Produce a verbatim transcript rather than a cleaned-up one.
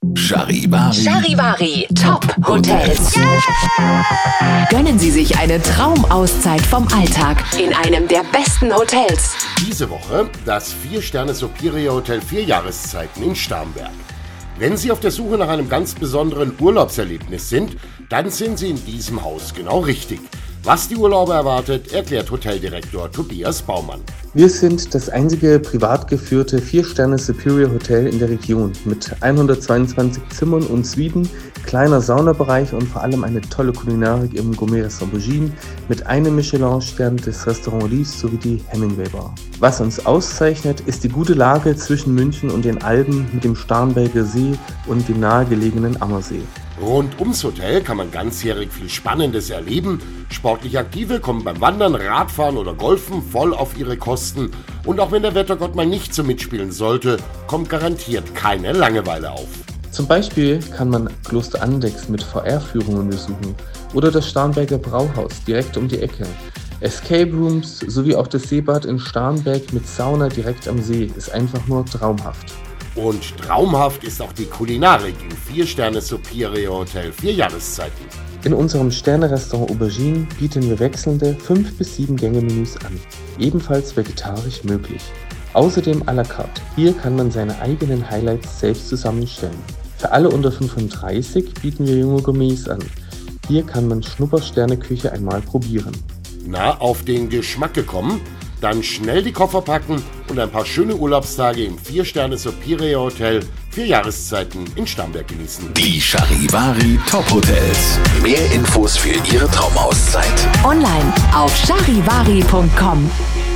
Charivari. Charivari Top Hotels. Yeah! Gönnen Sie sich eine Traumauszeit vom Alltag in einem der besten Hotels. Diese Woche das vier Sterne Superior Hotel vier Jahreszeiten in Starnberg. Wenn Sie auf der Suche nach einem ganz besonderen Urlaubserlebnis sind, dann sind Sie in diesem Haus genau richtig. Was die Urlauber erwartet, erklärt Hoteldirektor Tobias Baumann. Wir sind das einzige privat geführte vier Sterne Superior Hotel in der Region mit hundertzweiundzwanzig Zimmern und Suiten, kleiner Saunabereich und vor allem eine tolle Kulinarik im Gourmet-Restaurant Aubagine mit einem Michelin-Stern des Restaurant Lys sowie die Hemingway Bar. Was uns auszeichnet, ist die gute Lage zwischen München und den Alpen mit dem Starnberger See und dem nahegelegenen Ammersee. Rund ums Hotel kann man ganzjährig viel Spannendes erleben. Sportlich Aktive kommen beim Wandern, Radfahren oder Golfen voll auf ihre Kosten. Und auch wenn der Wettergott mal nicht so mitspielen sollte, kommt garantiert keine Langeweile auf. Zum Beispiel kann man Kloster Andechs mit V R-Führungen besuchen oder das Starnberger Brauhaus direkt um die Ecke. Escape Rooms sowie auch das Seebad in Starnberg mit Sauna direkt am See ist einfach nur traumhaft. Und traumhaft ist auch die Kulinarik im vier Sterne Superior Hotel vier Jahreszeiten. In unserem Sterne-Restaurant Aubagine bieten wir wechselnde fünf bis sieben Gänge-Menüs an, ebenfalls vegetarisch möglich. Außerdem à la carte. Hier kann man seine eigenen Highlights selbst zusammenstellen. Für alle unter fünfunddreißig bieten wir junge Gourmets an. Hier kann man Schnupper-Sterne-Küche einmal probieren. Na, auf den Geschmack gekommen? Dann schnell die Koffer packen und ein paar schöne Urlaubstage im vier Sterne Superior Hotel vier Jahreszeiten in Starnberg genießen. Die Charivari Top Hotels. Mehr Infos für Ihre Traumauszeit Online auf charivari punkt com.